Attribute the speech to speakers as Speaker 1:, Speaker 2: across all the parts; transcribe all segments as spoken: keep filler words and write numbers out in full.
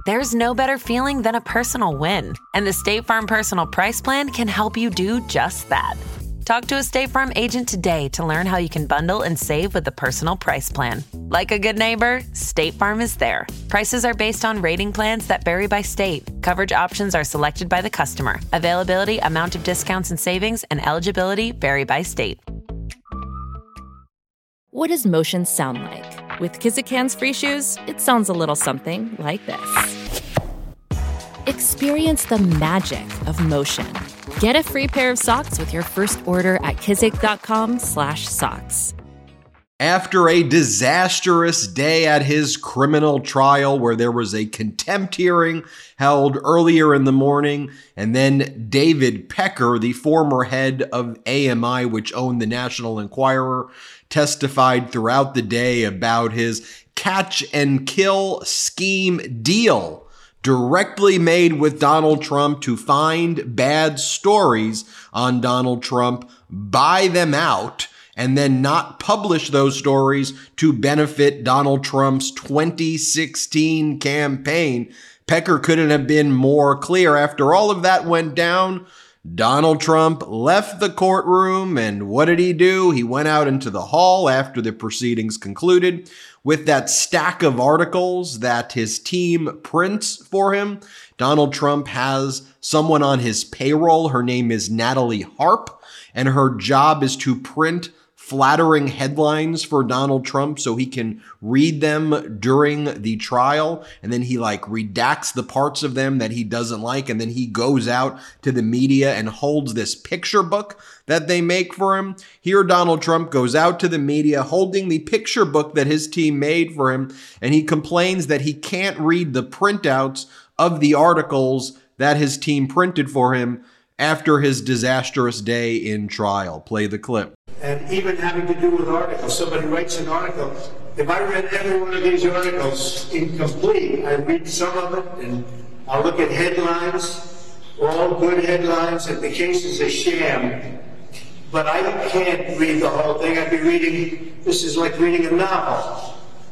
Speaker 1: There's no better feeling than a personal win, and the State Farm Personal Price Plan can help you do just that. Talk to a State Farm agent today to learn how you can bundle and save with the Personal Price Plan. Like a good neighbor, State Farm is there. Prices are based on rating plans that vary by state. Coverage options are selected by the customer. Availability, amount of discounts and savings, and eligibility vary by state.
Speaker 2: What does motion sound like? With Kizikans free shoes, it sounds a little something like this. Experience the magic of motion. Get a free pair of socks with your first order at kizik.com slash socks.
Speaker 3: After a disastrous day at his criminal trial where there was a contempt hearing held earlier in the morning, and then David Pecker, the former head of A M I, which owned the National Enquirer, testified throughout the day about his catch and kill scheme deal directly made with Donald Trump to find bad stories on Donald Trump, buy them out, and then not publish those stories to benefit Donald Trump's twenty sixteen campaign. Pecker couldn't have been more clear. After all of that went down, Donald Trump left the courtroom, and what did he do? He went out into the hall after the proceedings concluded with that stack of articles that his team prints for him. Donald Trump has someone on his payroll. Her name is Natalie Harp, and her job is to print flattering headlines for Donald Trump so he can read them during the trial. And then he like redacts the parts of them that he doesn't like. And then he goes out to the media and holds this picture book that they make for him. Here, Donald Trump goes out to the media holding the picture book that his team made for him. And he complains that he can't read the printouts of the articles that his team printed for him after his disastrous day in trial. Play the clip.
Speaker 4: And even having to do with articles. Somebody writes an article. If I read every one of these articles incomplete, I read some of it and I'll look at headlines, all good headlines, and the case is a sham. But I can't read the whole thing. I'd be reading, this is like reading a novel.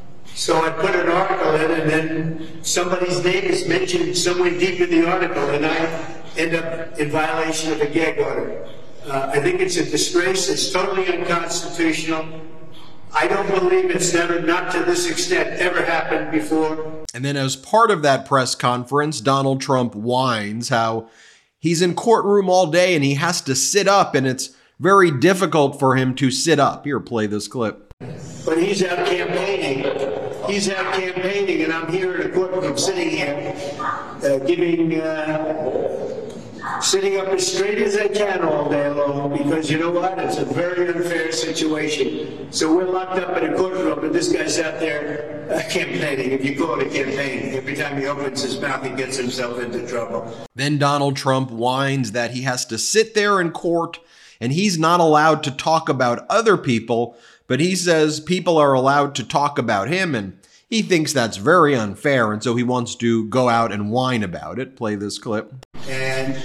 Speaker 4: So I put an article in, and then somebody's name is mentioned somewhere deep in the article, and I end up in violation of a gag order. Uh, I think it's a disgrace. It's totally unconstitutional. I don't believe it's never, not to this extent, ever happened before.
Speaker 3: And then as part of that press conference, Donald Trump whines how he's in courtroom all day and he has to sit up, and it's very difficult for him to sit up. Here, play this clip.
Speaker 4: But he's out campaigning. He's out campaigning, and I'm here in a courtroom, sitting here, uh, giving... Uh, sitting up as straight as I can all day long, because you know what? It's a very unfair situation. So we're locked up in a courtroom, and this guy's out there uh, campaigning. If you call it a campaign, every time he opens his mouth, he gets himself into trouble.
Speaker 3: Then Donald Trump whines that he has to sit there in court, and he's not allowed to talk about other people, but he says people are allowed to talk about him, and he thinks that's very unfair, and so he wants to go out and whine about it. Play this clip.
Speaker 4: And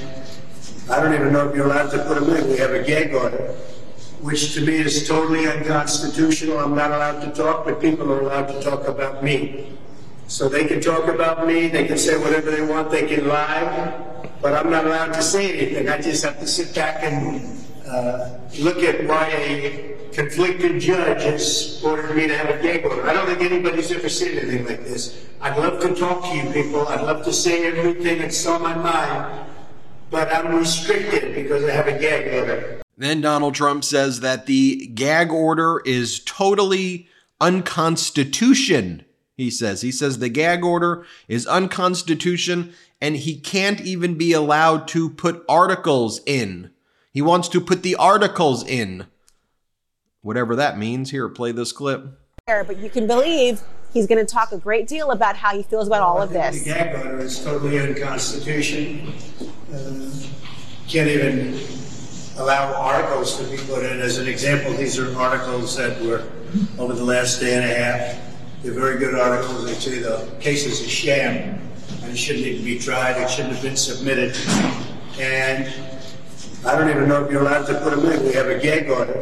Speaker 4: I don't even know if you're allowed to put them in. We have a gag order, which to me is totally unconstitutional. I'm not allowed to talk, but people are allowed to talk about me. So they can talk about me, they can say whatever they want, they can lie, but I'm not allowed to say anything. I just have to sit back and uh, look at why a conflicted judge has ordered me to have a gag order. I don't think anybody's ever seen anything like this. I'd love to talk to you people. I'd love to say everything that's on my mind, but I'm restricted because I have a gag order.
Speaker 3: Then Donald Trump says that the gag order is totally unconstitutional. He says, he says the gag order is unconstitutional, and he can't even be allowed to put articles in. He wants to put the articles in. Whatever that means. Here, play this clip.
Speaker 5: But you can believe he's going to talk a great deal about how he feels about all of this.
Speaker 4: The gag order is totally unconstitutional. Uh, can't even allow articles to be put in. As an example, these are articles that were over the last day and a half. They're very good articles. They say the case is a sham and it shouldn't even be tried. It shouldn't have been submitted. And I don't even know if you're allowed to put them in. We have a gag order.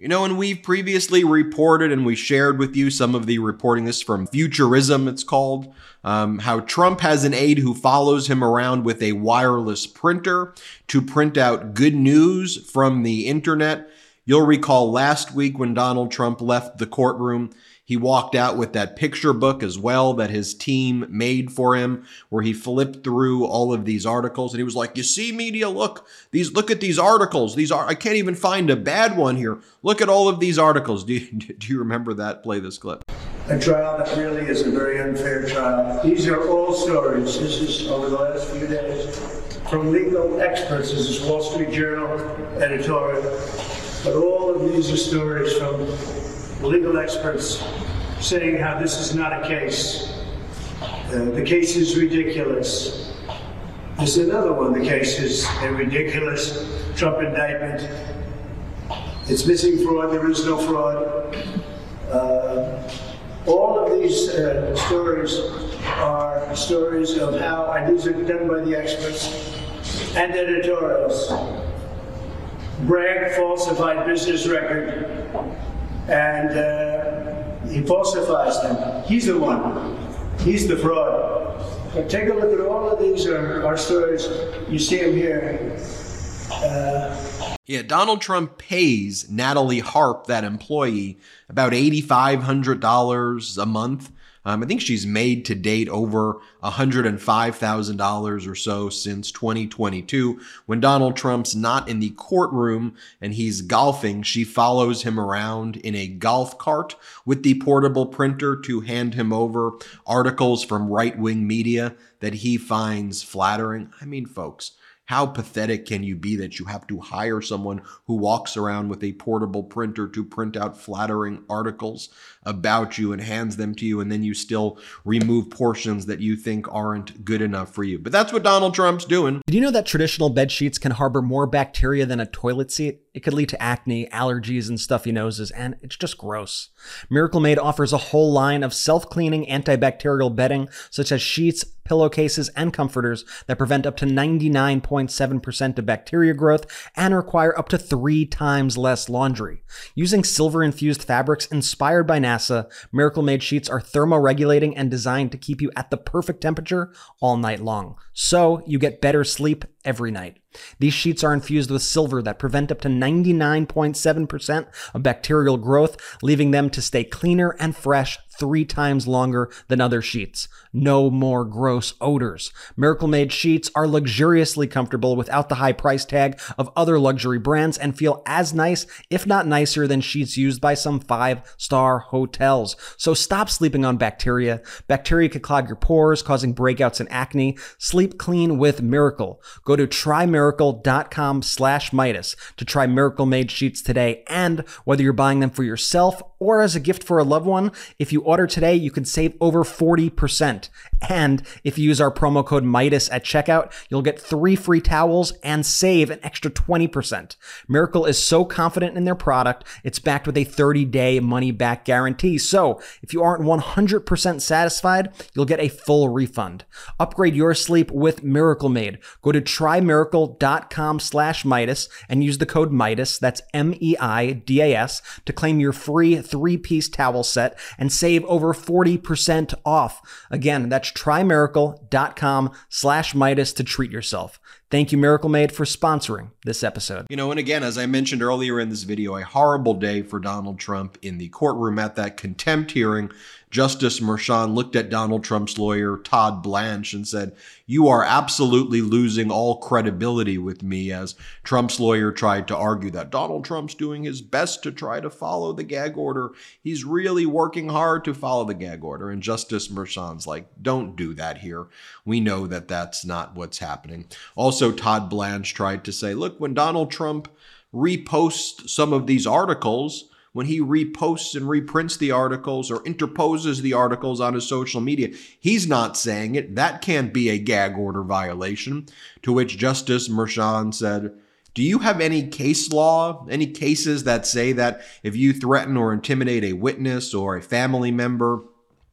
Speaker 3: You know, and we've previously reported and we shared with you some of the reporting, this from Futurism, it's called, um, how Trump has an aide who follows him around with a wireless printer to print out good news from the internet. You'll recall last week when Donald Trump left the courtroom, he walked out with that picture book as well that his team made for him, where he flipped through all of these articles and he was like, you see, media, look, these, look at these articles. These are, I can't even find a bad one here. Look at all of these articles. Do you, do you remember that? Play this clip.
Speaker 4: A trial that really is a very unfair trial. These are all stories. This is over the last few days from legal experts. This is Wall Street Journal editorial. But all of these are stories from legal experts saying how this is not a case. Uh, the case is ridiculous. There's another one. The case is a ridiculous Trump indictment. It's missing fraud. There is no fraud. Uh, all of these uh, stories are stories of how, and these are done by the experts and editorials. Bragg falsified business record, and uh, he falsifies them. He's the one. He's the fraud. But take a look at all of these are, are stories. You see them here. Uh,
Speaker 3: yeah, Donald Trump pays Natalie Harp, that employee, about eight thousand five hundred dollars a month. Um, I think she's made to date over one hundred five thousand dollars or so since twenty twenty-two. When Donald Trump's not in the courtroom and he's golfing, she follows him around in a golf cart with the portable printer to hand him over articles from right-wing media that he finds flattering. I mean, folks, how pathetic can you be that you have to hire someone who walks around with a portable printer to print out flattering articles about you and hands them to you, and then you still remove portions that you think aren't good enough for you? But that's what Donald Trump's doing.
Speaker 6: Did you know that traditional bed sheets can harbor more bacteria than a toilet seat? It could lead to acne, allergies, and stuffy noses, and it's just gross. Miracle Made offers a whole line of self-cleaning antibacterial bedding, such as sheets, pillowcases, and comforters that prevent up to ninety-nine point seven percent of bacteria growth and require up to three times less laundry. Using silver-infused fabrics inspired by NASA, Miracle Made sheets are thermoregulating and designed to keep you at the perfect temperature all night long, so you get better sleep every night. These sheets are infused with silver that prevent up to ninety-nine point seven percent of bacterial growth, leaving them to stay cleaner and fresh three times longer than other sheets. No more gross odors. Miracle Made sheets are luxuriously comfortable without the high price tag of other luxury brands and feel as nice, if not nicer, than sheets used by some five-star hotels. So stop sleeping on bacteria. Bacteria could clog your pores, causing breakouts and acne. Sleep clean with Miracle. Go to trymiracle.com slash Midas to try Miracle Made sheets today. And whether you're buying them for yourself or as a gift for a loved one, if you order today, you can save over forty percent. And if you use our promo code Midas at checkout, you'll get three free towels and save an extra twenty percent. Miracle is so confident in their product, it's backed with a thirty-day money-back guarantee. So if you aren't one hundred percent satisfied, you'll get a full refund. Upgrade your sleep with Miracle Made. Go to trymiracle.com slash Midas and use the code Midas, that's M E I D A S, to claim your free three-piece towel set and save over forty percent off. Again, that's trymiracle.com slash Midas to treat yourself. Thank you, Miracle Made, for sponsoring this episode.
Speaker 3: You know, and again, as I mentioned earlier in this video, a horrible day for Donald Trump in the courtroom at that contempt hearing. Justice Merchan looked at Donald Trump's lawyer, Todd Blanche, and said, "You are absolutely losing all credibility with me," as Trump's lawyer tried to argue that Donald Trump's doing his best to try to follow the gag order. He's really working hard to follow the gag order. And Justice Merchan's like, don't do that here. We know that that's not what's happening. Also, Todd Blanche tried to say, look, when Donald Trump reposts some of these articles, when he reposts and reprints the articles or interposes the articles on his social media, he's not saying it. That can't be a gag order violation. To which Justice Merchan said, do you have any case law, any cases that say that if you threaten or intimidate a witness or a family member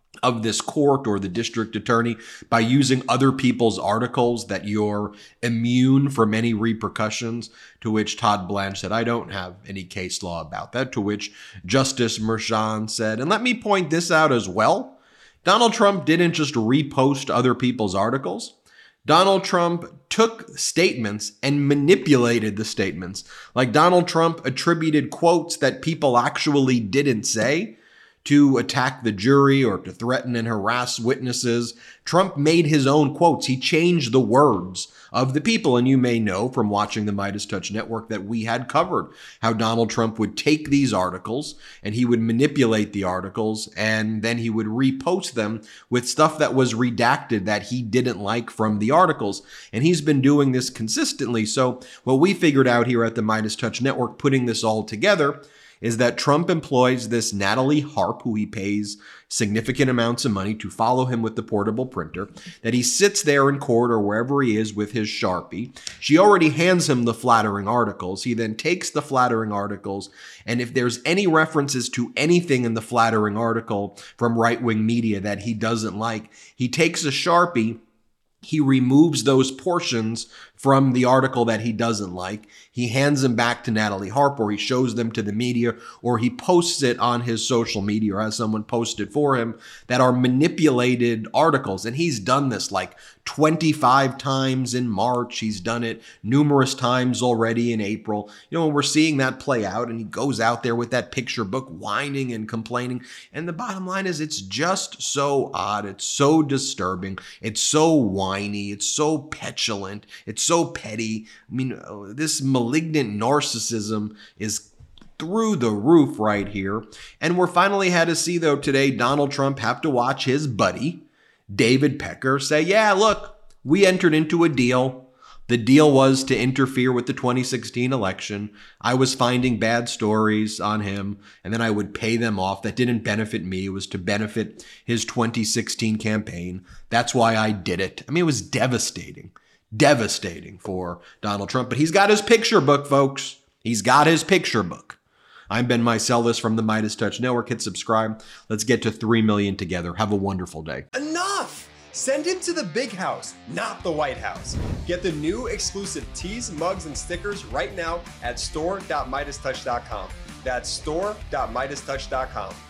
Speaker 3: of this court or the district attorney by using other people's articles that you're immune from any repercussions, to which Todd Blanche said, I don't have any case law about that, to which Justice Merchan said, and let me point this out as well, Donald Trump didn't just repost other people's articles. Donald Trump took statements and manipulated the statements. Like Donald Trump attributed quotes that people actually didn't say to attack the jury or to threaten and harass witnesses. Trump made his own quotes. He changed the words of the people. And you may know from watching the Midas Touch Network that we had covered how Donald Trump would take these articles and he would manipulate the articles and then he would repost them with stuff that was redacted that he didn't like from the articles. And he's been doing this consistently. So what we figured out here at the Midas Touch Network, putting this all together, is that Trump employs this Natalie Harp, who he pays significant amounts of money to follow him with the portable printer, that he sits there in court or wherever he is with his Sharpie. She already hands him the flattering articles. He then takes the flattering articles, and if there's any references to anything in the flattering article from right-wing media that he doesn't like, he takes a Sharpie, he removes those portions from the article that he doesn't like. He hands them back to Natalie Harp, or he shows them to the media, or he posts it on his social media, or has someone post it for him, that are manipulated articles. And he's done this like twenty-five times in March. He's done it numerous times already in April. You know, and we're seeing that play out, and he goes out there with that picture book whining and complaining. And the bottom line is, it's just so odd. It's so disturbing. It's so whiny. It's so petulant. It's so petty. I mean, this malignant narcissism is through the roof right here. And we're finally had to see, though, today, Donald Trump have to watch his buddy, David Pecker, say, yeah, look, we entered into a deal. The deal was to interfere with the twenty sixteen election. I was finding bad stories on him, and then I would pay them off. That didn't benefit me. It was to benefit his twenty sixteen campaign. That's why I did it. I mean, it was devastating. Devastating for Donald Trump. But he's got his picture book, folks. He's got his picture book. I'm Ben Meiselas from the Midas Touch Network. Hit subscribe. Let's get to three million together. Have a wonderful day.
Speaker 7: Enough! Send him to the big house, not the White House. Get the new exclusive tees, mugs, and stickers right now at store dot midas touch dot com. That's store dot midas touch dot com.